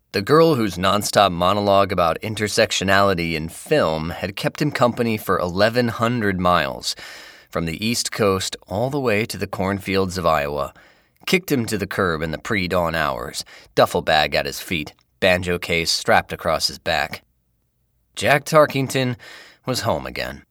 The girl whose nonstop monologue about intersectionality in film had kept him company for 1,100 miles, from the East Coast all the way to the cornfields of Iowa, kicked him to the curb in the pre-dawn hours, duffel bag at his feet, banjo case strapped across his back. Jack Tarkington was home again.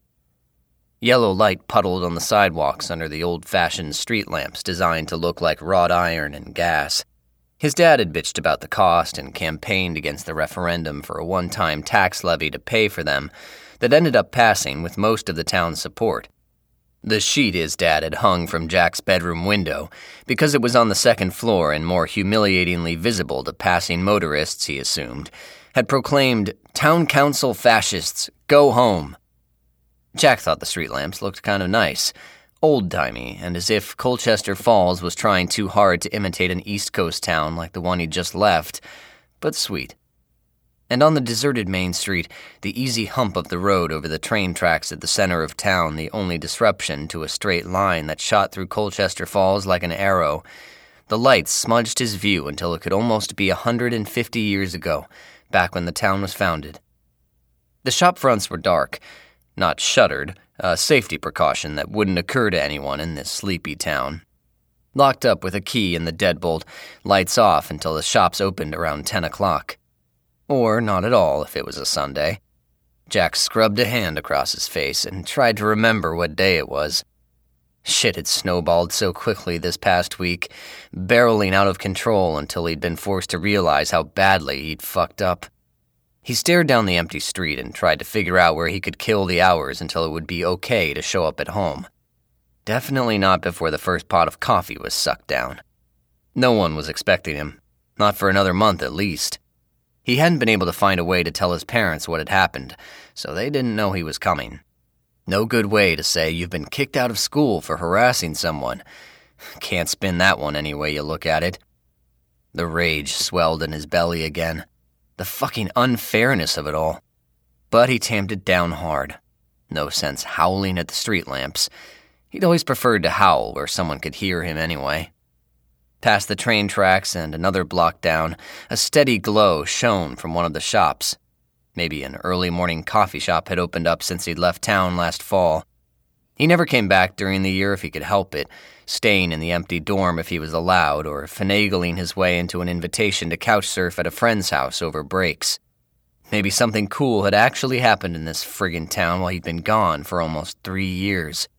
Yellow light puddled on the sidewalks under the old-fashioned street lamps designed to look like wrought iron and gas. His dad had bitched about the cost and campaigned against the referendum for a one-time tax levy to pay for them that ended up passing with most of the town's support. The sheet his dad had hung from Jack's bedroom window, because it was on the second floor and more humiliatingly visible to passing motorists, he assumed, had proclaimed, "Town Council fascists, go home." Jack thought the street lamps looked kind of nice, old-timey, and as if Colchester Falls was trying too hard to imitate an East Coast town like the one he'd just left, but sweet. And on the deserted main street, the easy hump of the road over the train tracks at the center of town the only disruption to a straight line that shot through Colchester Falls like an arrow, the lights smudged his view until it could almost be 150 years ago, back when the town was founded. The shop fronts were dark, not shuttered, a safety precaution that wouldn't occur to anyone in this sleepy town. Locked up with a key in the deadbolt, lights off until the shops opened around 10 o'clock. Or not at all if it was a Sunday. Jack scrubbed a hand across his face and tried to remember what day it was. Shit had snowballed so quickly this past week, barreling out of control until he'd been forced to realize how badly he'd fucked up. He stared down the empty street and tried to figure out where he could kill the hours until it would be okay to show up at home. Definitely not before the first pot of coffee was sucked down. No one was expecting him, not for another month at least. He hadn't been able to find a way to tell his parents what had happened, so they didn't know he was coming. No good way to say you've been kicked out of school for harassing someone. Can't spin that one any way you look at it. The rage swelled in his belly again. The fucking unfairness of it all. But he tamped it down hard. No sense howling at the street lamps. He'd always preferred to howl where someone could hear him anyway. Past the train tracks and another block down, a steady glow shone from one of the shops. Maybe an early morning coffee shop had opened up since he'd left town last fall. He never came back during the year if he could help it, staying in the empty dorm if he was allowed, or finagling his way into an invitation to couch surf at a friend's house over breaks. Maybe something cool had actually happened in this friggin' town while he'd been gone for almost 3 years.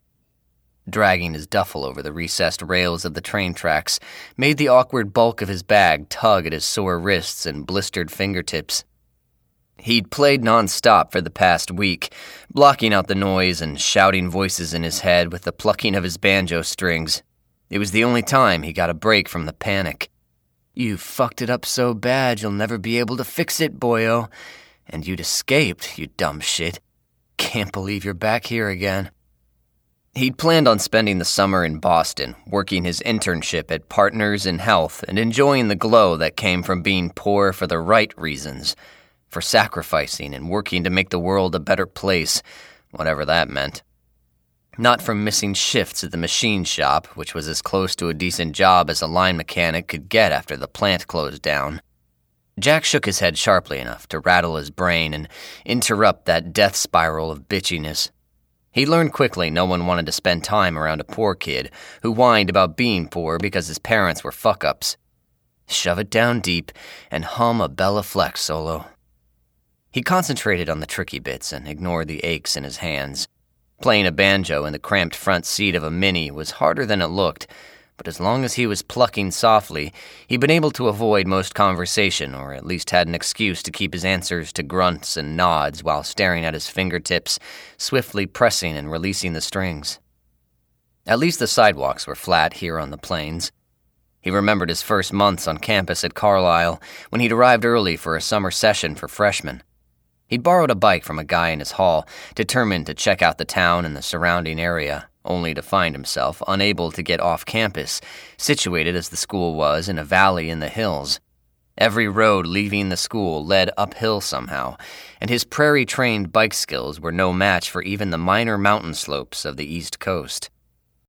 Dragging his duffel over the recessed rails of the train tracks made the awkward bulk of his bag tug at his sore wrists and blistered fingertips. He'd played non-stop for the past week, blocking out the noise and shouting voices in his head with the plucking of his banjo strings. It was the only time he got a break from the panic. "You fucked it up so bad you'll never be able to fix it, boyo. And you'd escaped, you dumb shit. Can't believe you're back here again." He'd planned on spending the summer in Boston, working his internship at Partners in Health and enjoying the glow that came from being poor for the right reasons, for sacrificing and working to make the world a better place, whatever that meant. Not from missing shifts at the machine shop, which was as close to a decent job as a line mechanic could get after the plant closed down. Jack shook his head sharply enough to rattle his brain and interrupt that death spiral of bitchiness. He learned quickly no one wanted to spend time around a poor kid who whined about being poor because his parents were fuck-ups. Shove it down deep and hum a Bella Fleck solo. He concentrated on the tricky bits and ignored the aches in his hands. Playing a banjo in the cramped front seat of a Mini was harder than it looked, but as long as he was plucking softly, he'd been able to avoid most conversation, or at least had an excuse to keep his answers to grunts and nods while staring at his fingertips, swiftly pressing and releasing the strings. At least the sidewalks were flat here on the plains. He remembered his first months on campus at Carlisle, when he'd arrived early for a summer session for freshmen. He'd borrowed a bike from a guy in his hall, determined to check out the town and the surrounding area, only to find himself unable to get off campus, situated as the school was in a valley in the hills. Every road leaving the school led uphill somehow, and his prairie-trained bike skills were no match for even the minor mountain slopes of the East Coast.